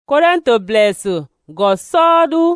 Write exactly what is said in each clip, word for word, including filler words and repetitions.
Korento blesu go sodu.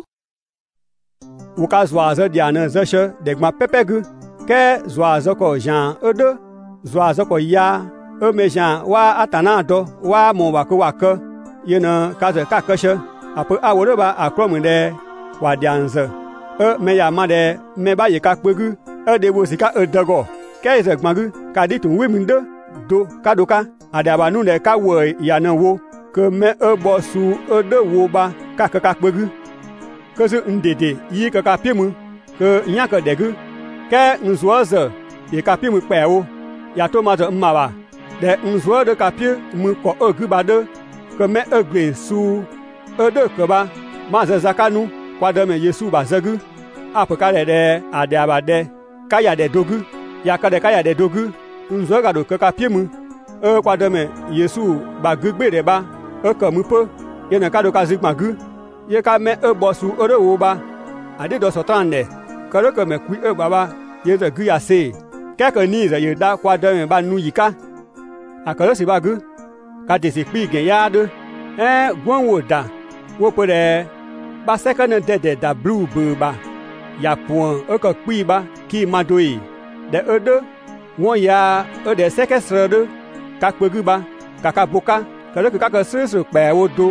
Uka zwaze diane zeshe degma pepegu ke zwaze ko Jean ede zwaze ko ya eme Jean wa atana do wa mo wa ko wa ke yene kaze ka keshe ape awore ba akromde wa dianze e me ya ma de me ba ye ka pegu e de wo sika edego ke ze gmagu ka di tun wi minde do kadoka adaba nu de ka wo ya na wo ke me e bo su ede wo ba ka ka pegu que ce ndede yi ka ka pimu que nya ka degu ke nzuoze yi ka pimu pewo ya to ma zo mmawa de nzuo de ka pi mu ko ogu ba de que me egre su ede ke ba ma ze zakanu kwa de me Yesu ba zegu apaka de de ade abade ka ya de dogu ya ka de ka ya de dogu nzuo ga do ke ka pimu e kwa de me Yesu ba gugbe de ba e ko mu po ye na ka do ka zigmagu ye ka me e bosu ore wo ba ade do sotrande kare ke me kui e baba ye ze gu ya se ke ke ni ze ye da kwa de me ba nu yika akare si ba gu ka de si pi gen ya de eh gwon wo da wo pe de ba se ke ne de de da blue bu ba ya pon e ke pi ba ki ma do yi de e de won ya e de se ke sre de ka pe gu ba ka ka boka kare ke ka ke sre sre pe wo do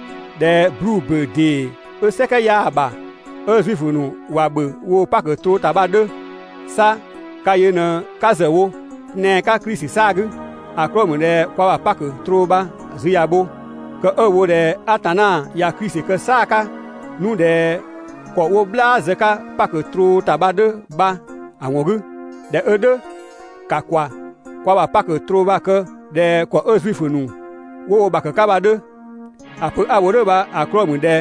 de blue bird e seke ya ba e zwifunu wa be wo pak to taba de sa ka ye na ka ze wo ne ka krisi sag akrom de kwa wa pak tro ba ziyabo ke e wo de atana ya krisi ke saka nu de ko wo bla ze ka pak tro taba de ba awon gu de e de ka kwa kwa wa pak tro ba ke de ko e zwifunu wo ba ke ka ba de ape awore ba akrom de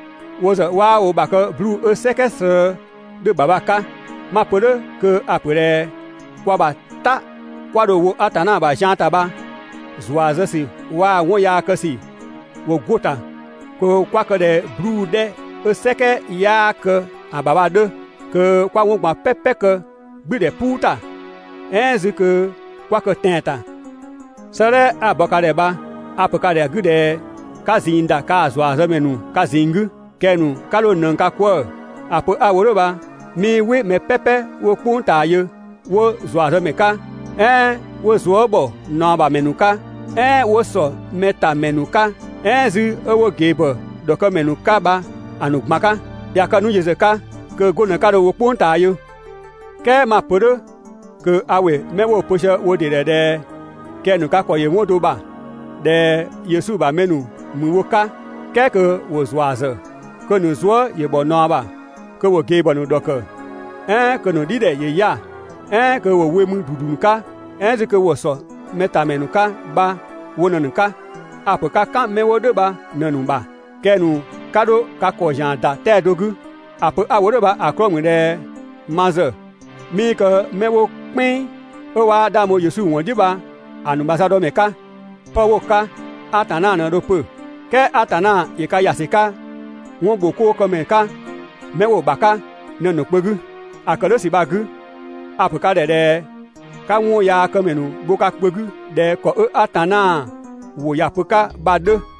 woza wa o ba ka blue e sekesre de babaka ma pere ke apere kwa ba ta kwa do wo atana ba janta ba zwaze si wa wo ya ka si wo gota ko kwa ka de blue de e seke ya ke ababa de ke kwa wo gba pepe ke gbi de puta enzi ke kwa ka tenta sere aboka de ba apeka de gude kazinda ka zwa zamenu kazingu kenu kalo nan ka kwa apo aworo ba mi we me pepe wo punta ye wo zwa zameka eh wo zwo bo no ba menuka eh wo so meta menuka eh zi wo gebe do ka menuka ba anugmaka ya kanu yezeka ke gona ka do wo punta ye ke ma poro ke awe me wo posha wo de de kenu ka kwa ye wo do ba de Yesu ba menu mu woka keke wo zwaze ke nu zwo ye bo no ba ke wo ge bo no doke eh ke no dide ye ya eh ke wo we mu dudunka eh ze ke wo so meta menuka ba wo nanuka apoka ka me wo de ba nanu ba ke nu kado ka ko jan da te dogu apo awore ba akrom de maze mi ke me wo pin o wa da mo Yesu won di ba anu ba sa do meka po wo ka atana na do pe ke atana ye ka yasika won boko ko me ka me wo baka ne no pegu akalo si bagu apuka de de ka won ya ko menu boka pegu de ko atana wo ya puka ba de